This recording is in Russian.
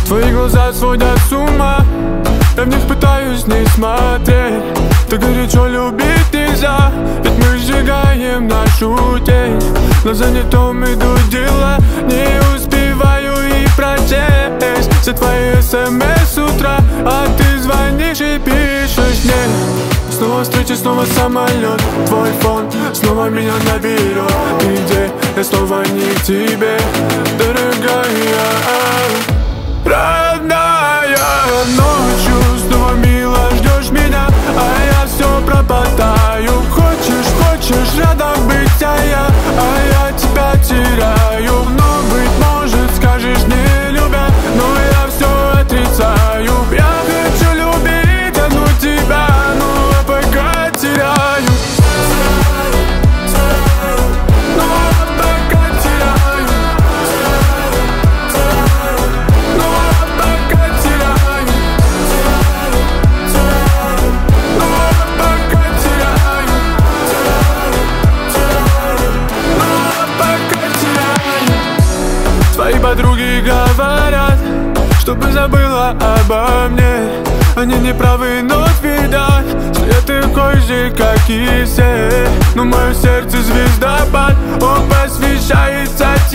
Твои глаза сводят с ума, я в них пытаюсь не смотреть. Так горячо любить нельзя, ведь мы сжигаем нашу тень. Но занятом идут дела, не успеваю и прочесть все твои смс с утра, а ты звонишь и пишешь мне. Снова встреча, снова самолет, твой фон снова меня наберет. Где я снова не к тебе, дорогая, родная. Ночью снова мило ждешь меня, а я все пропадаю. Хочешь рядом быть, а я тебя теряю. Но, быть может, скажешь не любя, но я все отрицаю. Я хочу любить одну тебя, но пока теряю. Но пока теряю. Но пока теряю. Но пока теряю. Но пока теряю. Твои подруги говорят, чтобы забыла обо мне. Они не правы, но твердят, что я такой же, как и все. Но мое сердце звездопад, он посвящается